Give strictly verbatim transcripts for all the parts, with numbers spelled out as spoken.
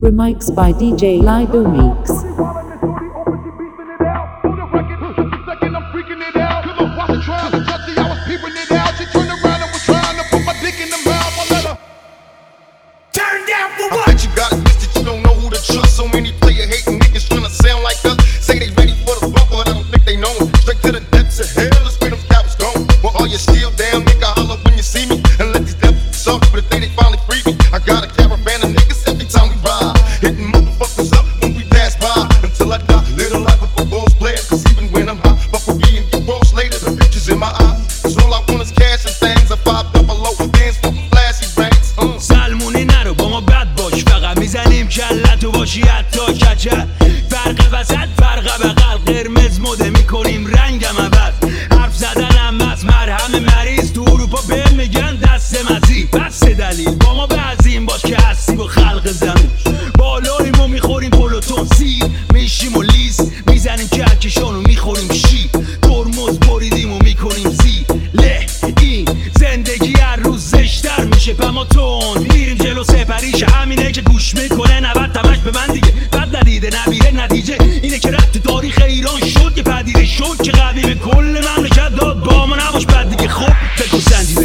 Remix by D J Lido Mix. کلتو باشی حتی کچل فرق وسط فرق بغل قرمز مده میکنیم رنگم عوض حرف زدنم از مرهم مریض تو اروپا به میگن دست مزی بس دلیل با ما بعضیم باش که هستی با خلق زمین بالاییم و میخوریم پلوتون سیر میشیم و لیز میزنیم کهکشان و میخوریم شیر ترمز بریدیم و میکنیم زیر له این زندگی هر روز زشتر میشه پما تون میریم جلو سپریش همینه که گوش میکنه نبت تمش به من دیگه بد ندیده نبیره نتیجه اینه که رفت تاریخ ایران شد که پدیده شد که قوی به کل مملکت داد با ما نباش بد دیگه خب فکر سنجیده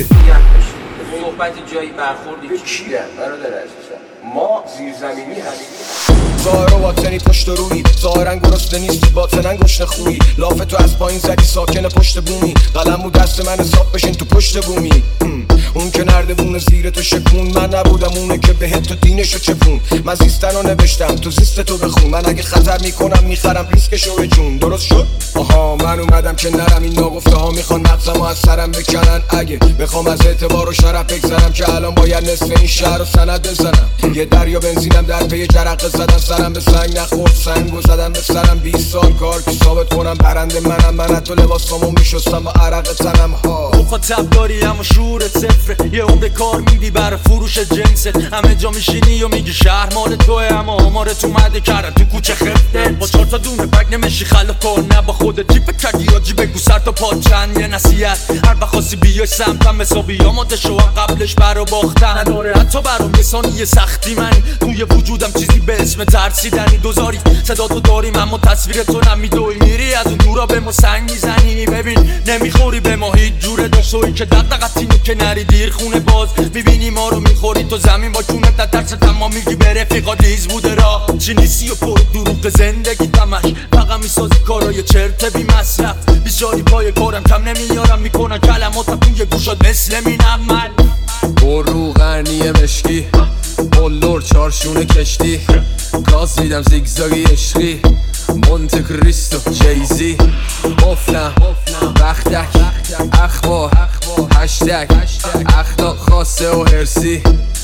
صحبت جایی برخوردی کیه برادر عزیزم ما زیرزمینی همین ظاهر و باطنی پشت روی ظاهرن گرسنه نیستی باطنن گشنه خویی لاف تو از پایین زدی ساکن پشت بومی قلم و دست من حساب بشین تو پشت بومی اون که نردبونه زیر تو شکون من نبودم اونه که بهت تو دینشو چپون من زیستن رو نوشتم تو زیست تو بخون من اگه خطر میکنم میخرم ریسکشو به جون درست شد؟ آها من اومدم که نرم این ناگفته ها میخوان مغزمو از سرم بکنن اگه بخوام از اعتبار و شرف بگذرم که الان باید نصف این شهر رو سند بزنم یه دریا بنزینم در پی جرقه زدن سرم به سنگ نخورد سنگو زدم به سرم بیست سال کار که ثابت کنم برنده منم من حتی لباسامو میشستم با عرق تنم ها مخاطب داری اما شعورت صفره یه عمر کار میدی برای فروش جنست همه جا میشینی و میگی شهر مال توه اما آمارت اومده کردن تو کوچه خفته با چهار تا دونه بگ نمیشی خلاف کار نه با خودت جیب کردی یا جیب بگو سر تا پا چند یه نصیحت هر بخواستی بیای سمتم حسابی آماده شو قبلش برا باختن نداره حتی برام یه ثانیه سختی منی توی وجودم چیزی به اسم ترسیدنی دوزاری صدا تو داریم اما تصویر تو نمیدوی میری از اون دورا به ما سنگ میزنی ببین نمیخوری به ما هیچ جوره داشوی که دقدقت اینه که نری دیر خونه باز میبینی ما رو میخوری تو زمین با چونت ترس تمام میگی به رفیقات لیز بوده را چی نیستی و پر دروغ زندگی تمش فقط میسازی کارای چرت بی مصرف بیچاری پای کارم کم نمیارم میکنن کلماتم توی گوشات مثل مینم من برو غرنی مشکی بلور چارشونه کشتی گاز میدم زیگزاگی عشقی مونت کریستو جیزی افلم بختک اخبار هشتگ اخلاق خاصه و هرسی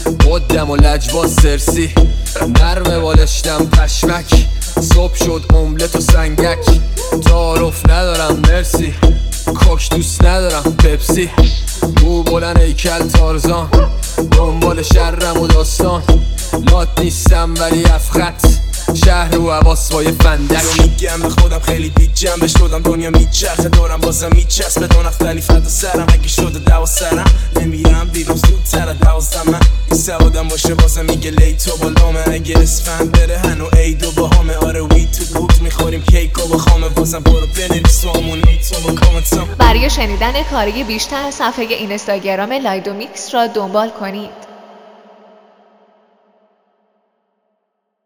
قدم و لجباز سرسی نرمه بالشتم پشمک صبح شد املت و سنگک تعارف ندارم مرسی کوک دوست ندارم پپسی مو بلن ایکل تارزان دنبال شرم و داستان لات نیستم ولی افخط شهر و عواس با یه فندک میگم به خودم خیلی بیجم بهش شدم دنیا میچرخه دارم بازم میچسبه دو نفتلی فدا سرم اگه شده دوا سرم نمیرم بیرون زودتر دوازدم من این سوادم باشه بازم میگه لیتو بالامه اگه اسفند بره هنو عیدو با همه آره وی تو بود میخوریم کیکو با خامه بازم برو بنویس و همون نیتو با کامنتام برای شنیدن کاری بیشتر صفحه اینستاگرام لایدو میکس را دنبال کنید.